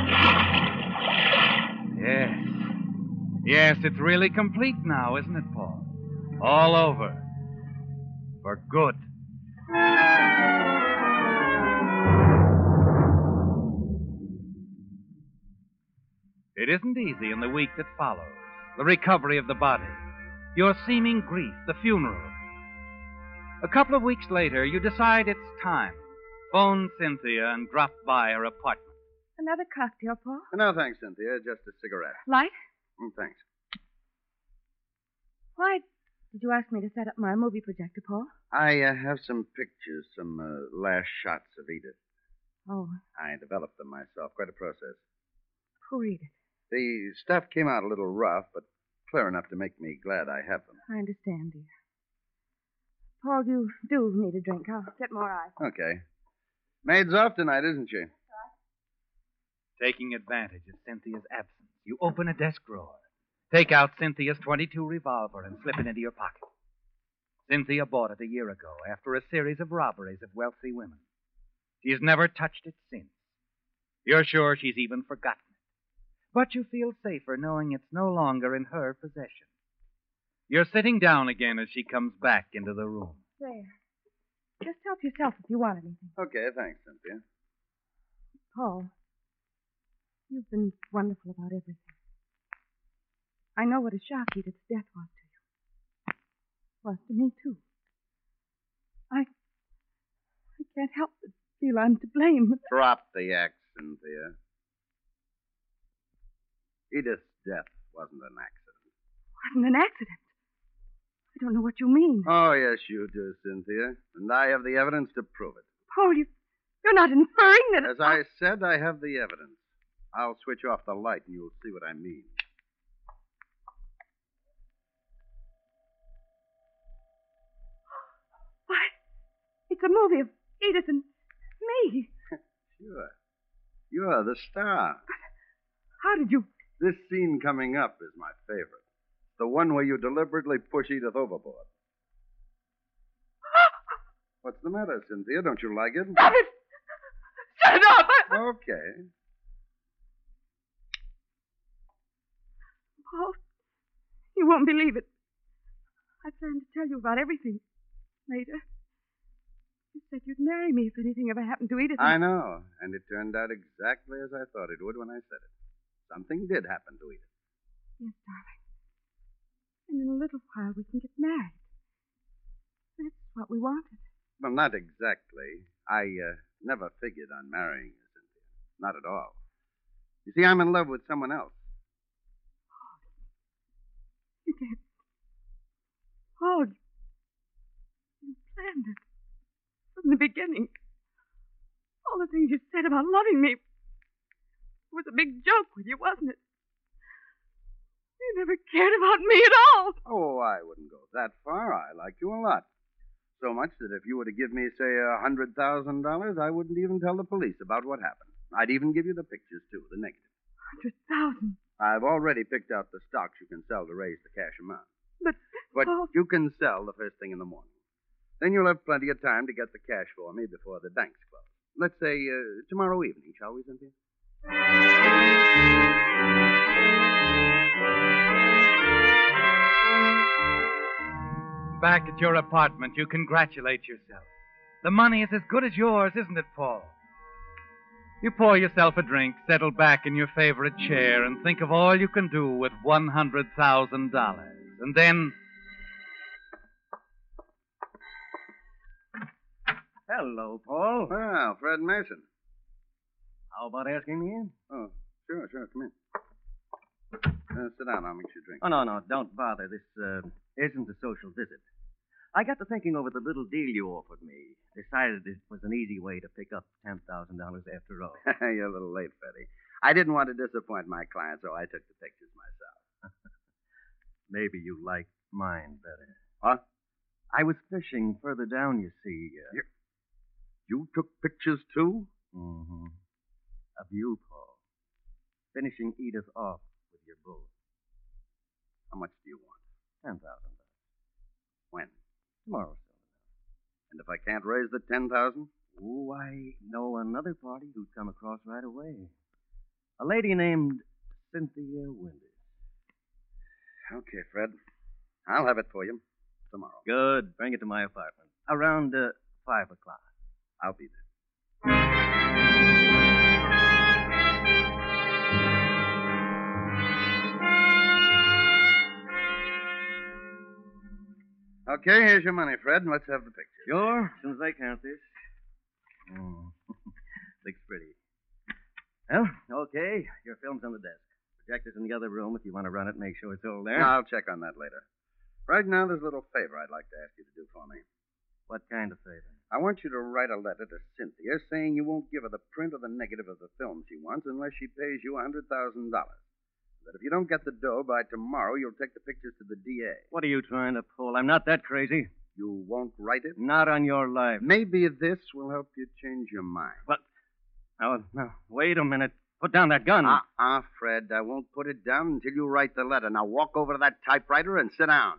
Yes, it's really complete now, isn't it, Paul? All over. For good. It isn't easy in the week that follows. The recovery of the body, your seeming grief, the funeral. A couple of weeks later, you decide it's time. Phone Cynthia and drop by her apartment. Another cocktail, Paul? No, thanks, Cynthia. Just a cigarette. Light? Thanks. Why did you ask me to set up my movie projector, Paul? I have some pictures, some last shots of Edith. Oh. I developed them myself. Quite a process. Poor Edith. The stuff came out a little rough, but clear enough to make me glad I have them. I understand, dear. Paul, you do need a drink. I'll get more ice. Okay. Maid's off tonight, isn't she? Taking advantage of Cynthia's absence, you open a desk drawer, take out Cynthia's .22 revolver, and slip it into your pocket. Cynthia bought it a year ago after a series of robberies of wealthy women. She's never touched it since. You're sure she's even forgotten it. But you feel safer knowing it's no longer in her possession. You're sitting down again as she comes back into the room. There. Just help yourself if you want anything. Okay, thanks, Cynthia. Paul, you've been wonderful about everything. I know what a shock Edith's death was to you. Was to me, too. I can't help but feel I'm to blame. Drop the act, Cynthia. Edith's death wasn't an accident. Wasn't an accident. I don't know what you mean. Oh, yes, you do, Cynthia. And I have the evidence to prove it. Paul, you're not inferring that... As I said, I have the evidence. I'll switch off the light and you'll see what I mean. Why, it's a movie of Edith and me. Sure. You're the star. How did you... This scene coming up is my favorite. The one where you deliberately push Edith overboard. What's the matter, Cynthia? Don't you like it? Stop it! Shut it off! Okay. Paul, you won't believe it. I planned to tell you about everything later. You said you'd marry me if anything ever happened to Edith. I know, and it turned out exactly as I thought it would when I said it. Something did happen to Edith. Yes, darling. And in a little while we can get married. That's what we wanted. Well, not exactly. I never figured on marrying you, Cynthia. Not at all. You see, I'm in love with someone else. You can't. Oh, you planned it. From the beginning. All the things you said about loving me. It was a big joke with you, wasn't it? You never cared about me at all. Oh, I wouldn't go that far. I like you a lot. So much that if you were to give me, say, $100,000, I wouldn't even tell the police about what happened. I'd even give you the pictures, too, the negative. 100,000? I've already picked out the stocks you can sell to raise the cash amount. But Paul... you can sell the first thing in the morning. Then you'll have plenty of time to get the cash for me before the banks close. Let's say tomorrow evening, shall we, Cynthia? Back at your apartment, you congratulate yourself. The money is as good as yours, isn't it, Paul? You pour yourself a drink, settle back in your favorite chair, and think of all you can do with $100,000. And then... Hello, Paul. Well, Fred Mason. How about asking me in? Oh, sure, come in. Sit down, I'll mix you a drink. Oh, no, don't bother. This isn't a social visit. I got to thinking over the little deal you offered me. Decided it was an easy way to pick up $10,000 after all. You're a little late, Freddie. I didn't want to disappoint my client, so I took the pictures myself. Maybe you like mine better. What? I was fishing further down, you see. You took pictures, too? Mm-hmm. Of you, Paul. Finishing Edith off with your boat. How much do you want? $10,000. When? Tomorrow, sir. And if I can't raise the $10,000? Oh, I know another party who'd come across right away. A lady named Cynthia Winters. Okay, Fred. I'll have it for you tomorrow. Good. Bring it to my apartment. Around 5 o'clock. I'll be there. Okay, here's your money, Fred, and let's have the picture. Sure, as soon as I count this. Looks pretty. Well, okay, your film's on the desk. Projector's in the other room. If you want to run it, make sure it's all there. I'll check on that later. Right now, there's a little favor I'd like to ask you to do for me. What kind of favor? I want you to write a letter to Cynthia saying you won't give her the print or the negative of the film she wants unless she pays you $100,000. That if you don't get the dough by tomorrow, you'll take the pictures to the DA. What are you trying to pull? I'm not that crazy. You won't write it? Not on your life. Maybe this will help you change your mind. What? Now, wait a minute. Put down that gun. Fred, I won't put it down until you write the letter. Now walk over to that typewriter and sit down.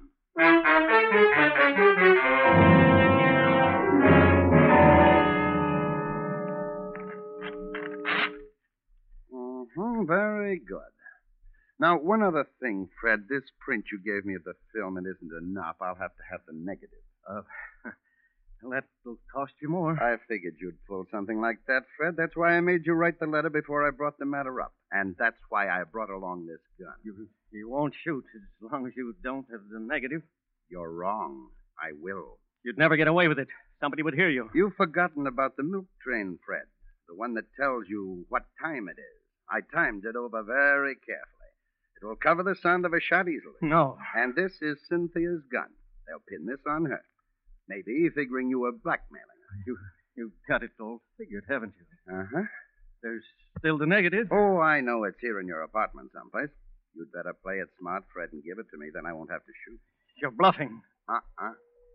Very good. Now, one other thing, Fred. This print you gave me of the film, it isn't enough. I'll have to have the negative. Well, that'll cost you more. I figured you'd pull something like that, Fred. That's why I made you write the letter before I brought the matter up. And that's why I brought along this gun. You won't shoot as long as you don't have the negative. You're wrong. I will. You'd never get away with it. Somebody would hear you. You've forgotten about the milk train, Fred. The one that tells you what time it is. I timed it over very carefully. It will cover the sound of a shot easily. No. And this is Cynthia's gun. They'll pin this on her. Maybe figuring you were blackmailing her. You've got it all figured, haven't you? Uh-huh. There's still the negative. Oh, I know it's here in your apartment someplace. You'd better play it smart, Fred, and give it to me. Then I won't have to shoot. You're bluffing. Uh-uh.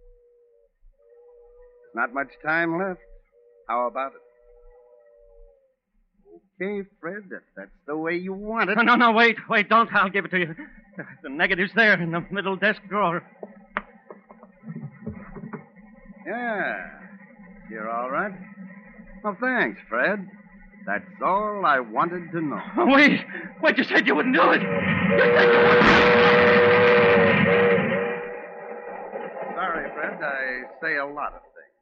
There's not much time left. How about it? Okay, Fred, if that's the way you want it. No, wait, don't. I'll give it to you. The negative's there in the middle desk drawer. Yeah. You're all right? Well, thanks, Fred. That's all I wanted to know. Oh, wait, you said you wouldn't do it. You said you wouldn't. Sorry, Fred. I say a lot of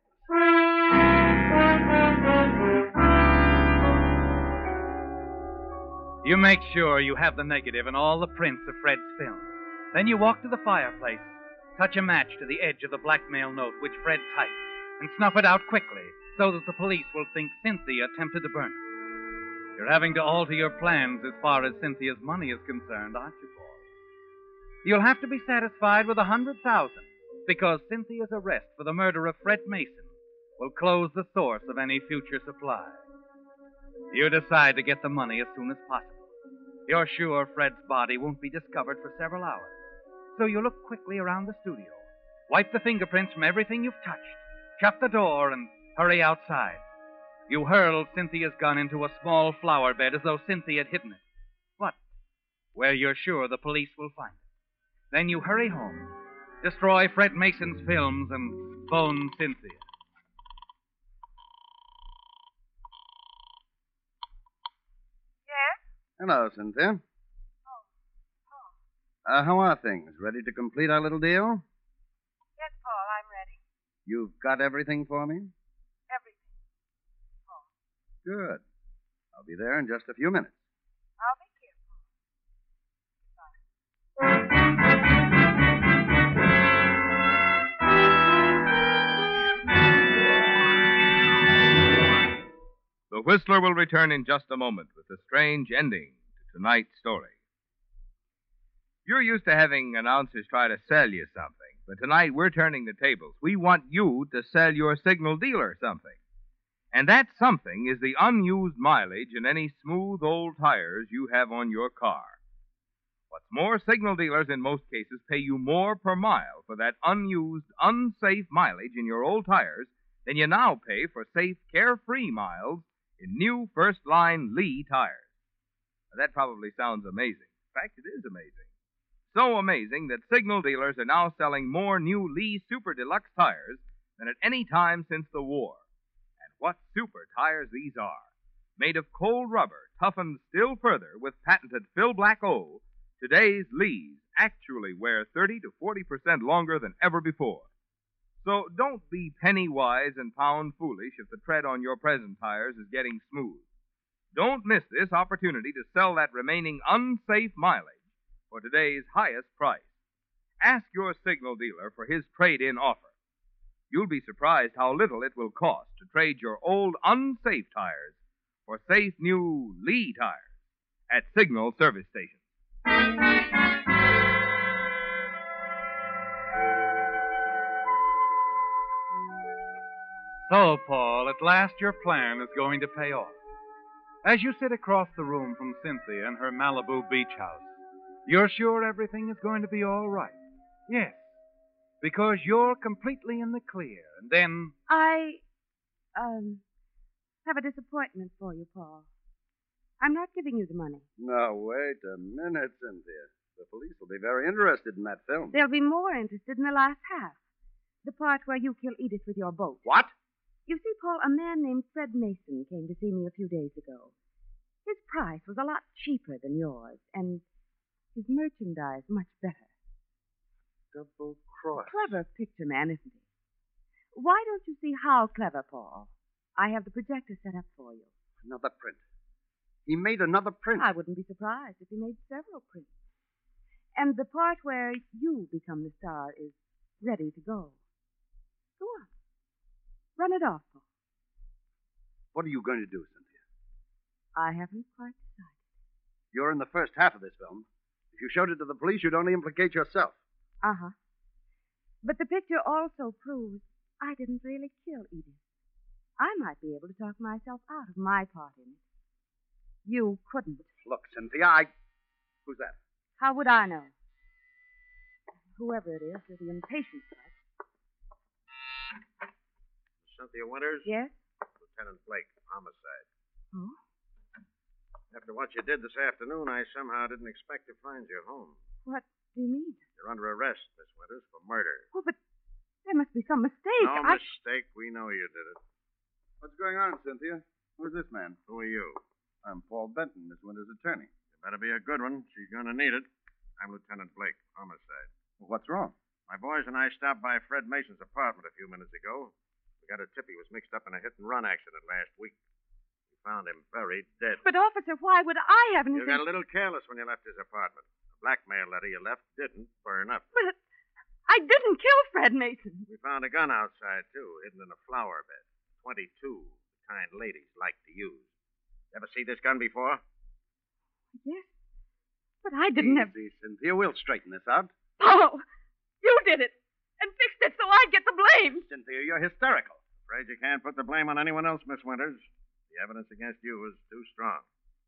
things. You make sure you have the negative and all the prints of Fred's film. Then you walk to the fireplace, touch a match to the edge of the blackmail note which Fred typed, and snuff it out quickly so that the police will think Cynthia attempted to burn it. You're having to alter your plans as far as Cynthia's money is concerned, aren't you, Paul? You'll have to be satisfied with $100,000 because Cynthia's arrest for the murder of Fred Mason will close the source of any future supply. You decide to get the money as soon as possible. You're sure Fred's body won't be discovered for several hours. So you look quickly around the studio, wipe the fingerprints from everything you've touched, shut the door, and hurry outside. You hurl Cynthia's gun into a small flower bed as though Cynthia had hidden it. But where you're sure the police will find it. Then you hurry home, destroy Fred Mason's films, and phone Cynthia. Yes? Hello, Cynthia. How are things? Ready to complete our little deal? Yes, Paul, I'm ready. You've got everything for me? Everything. Paul. Good. I'll be there in just a few minutes. I'll be careful. Goodbye. The Whistler will return in just a moment with a strange ending to tonight's story. You're used to having announcers try to sell you something, but tonight we're turning the tables. We want you to sell your signal dealer something. And that something is the unused mileage in any smooth old tires you have on your car. What's more, signal dealers in most cases pay you more per mile for that unused, unsafe mileage in your old tires than you now pay for safe, carefree miles in new first-line Lee tires. Now, that probably sounds amazing. In fact, it is amazing. So amazing that signal dealers are now selling more new Lee Super Deluxe tires than at any time since the war. And what super tires these are! Made of cold rubber, toughened still further with patented Phil Black O, today's Lees actually wear 30 to 40% longer than ever before. So don't be penny wise and pound foolish if the tread on your present tires is getting smooth. Don't miss this opportunity to sell that remaining unsafe mileage for today's highest price. Ask your signal dealer for his trade-in offer. You'll be surprised how little it will cost to trade your old unsafe tires for safe new Lee tires at Signal service stations. So, Paul, at last your plan is going to pay off. As you sit across the room from Cynthia in her Malibu beach house, you're sure everything is going to be all right. Yes, because you're completely in the clear. And then... I have a disappointment for you, Paul. I'm not giving you the money. No, wait a minute, Cynthia. The police will be very interested in that film. They'll be more interested in the last half. The part where you kill Edith with your boat. What? You see, Paul, a man named Fred Mason came to see me a few days ago. His price was a lot cheaper than yours, and his merchandise much better. Double cross. Clever picture man, isn't he? Why don't you see how clever, Paul? I have the projector set up for you. Another print. He made another print. I wouldn't be surprised if he made several prints. And the part where you become the star is ready to go. Go on. Run it off, Paul. What are you going to do, Cynthia? I haven't quite decided. You're in the first half of this film. If you showed it to the police, you'd only implicate yourself. Uh-huh. But the picture also proves I didn't really kill Edith. I might be able to talk myself out of my part in it. You couldn't. Look, Cynthia, Who's that? How would I know? Whoever it is, there's the impatient type. Cynthia Winters? Yes? Lieutenant Blake, homicide. Oh? After what you did this afternoon, I somehow didn't expect to find you home. What do you mean? You're under arrest, Miss Winters, for murder. Oh, but there must be some mistake. No mistake. We know you did it. What's going on, Cynthia? Who's this man? Who are you? I'm Paul Benton, Miss Winters' attorney. You better be a good one. She's going to need it. I'm Lieutenant Blake, homicide. Well, what's wrong? My boys and I stopped by Fred Mason's apartment a few minutes ago. We got a tip he was mixed up in a hit-and-run accident last week. We found him buried dead. But, officer, why would I have anything... You got a little careless when you left his apartment. The blackmail letter you left didn't burn up. But I didn't kill Fred Mason. We found a gun outside, too, hidden in a flower bed. 22, the kind ladies like to use. Ever see this gun before? Yes. But I didn't have... Easy, Cynthia. We'll straighten this out. Oh, you did it. And fixed it so I'd get the blame. Cynthia, you're hysterical. Afraid you can't put the blame on anyone else, Miss Winters. The evidence against you was too strong.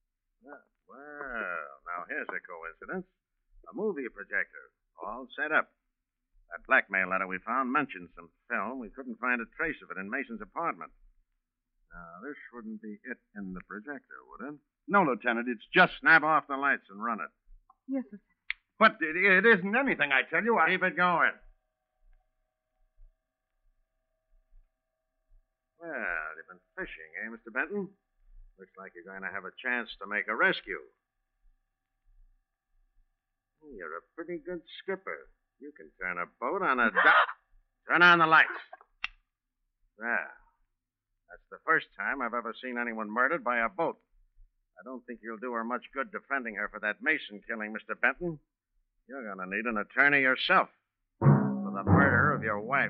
Well, now here's a coincidence. A movie projector, all set up. That blackmail letter we found mentioned some film. We couldn't find a trace of it in Mason's apartment. Now, this wouldn't be it in the projector, would it? No, Lieutenant, it's just... Snap off the lights and run it. Yes, sir. But it isn't anything, I tell you. Keep it going. Well, you've been fishing, eh, Mr. Benton? Looks like you're going to have a chance to make a rescue. You're a pretty good skipper. You can turn a boat on a dock. Turn on the lights. There. That's the first time I've ever seen anyone murdered by a boat. I don't think you'll do her much good defending her for that Mason killing, Mr. Benton. You're going to need an attorney yourself for the murder of your wife.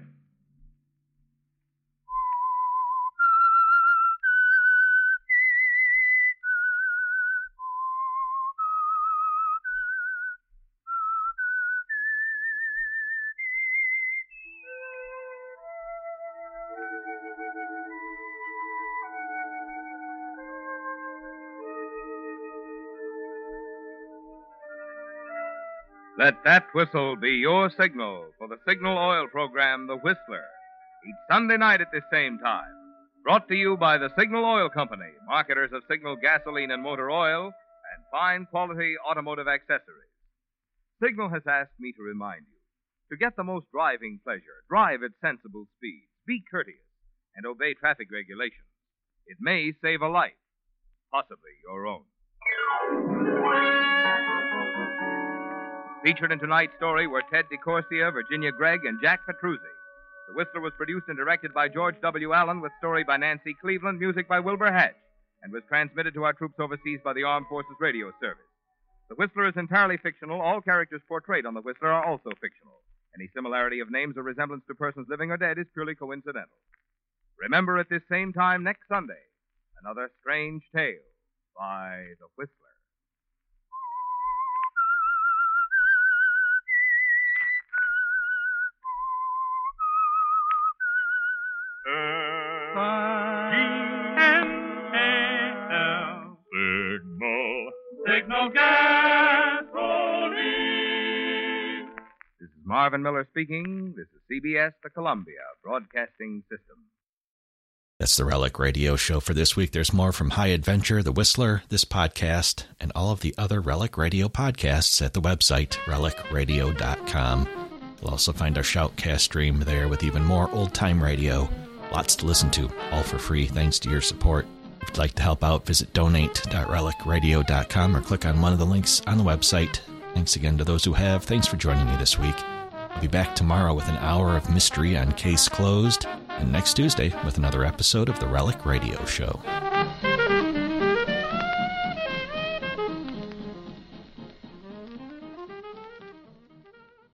Let that whistle be your signal for the Signal Oil program, The Whistler, each Sunday night at this same time. Brought to you by the Signal Oil Company, marketers of Signal gasoline and motor oil, and fine quality automotive accessories. Signal has asked me to remind you, to get the most driving pleasure, drive at sensible speeds, be courteous, and obey traffic regulations. It may save a life, possibly your own. Featured in tonight's story were Ted DeCorsia, Virginia Gregg, and Jack Petruzzi. The Whistler was produced and directed by George W. Allen, with story by Nancy Cleveland, music by Wilbur Hatch, and was transmitted to our troops overseas by the Armed Forces Radio Service. The Whistler is entirely fictional. All characters portrayed on The Whistler are also fictional. Any similarity of names or resemblance to persons living or dead is purely coincidental. Remember at this same time next Sunday, another strange tale by The Whistler. Signal gasoline. This is Marvin Miller speaking. This is CBS, the Columbia Broadcasting System. That's the Relic Radio Show for this week. There's more from High Adventure, The Whistler, this podcast, and all of the other Relic Radio podcasts at the website, relicradio.com. You'll also find our Shoutcast stream there with even more old-time radio. Lots to listen to, all for free, thanks to your support. If you'd like to help out, visit donate.relicradio.com or click on one of the links on the website. Thanks again to those who have. Thanks for joining me this week. I'll be back tomorrow with an hour of mystery on Case Closed, and next Tuesday with another episode of the Relic Radio Show.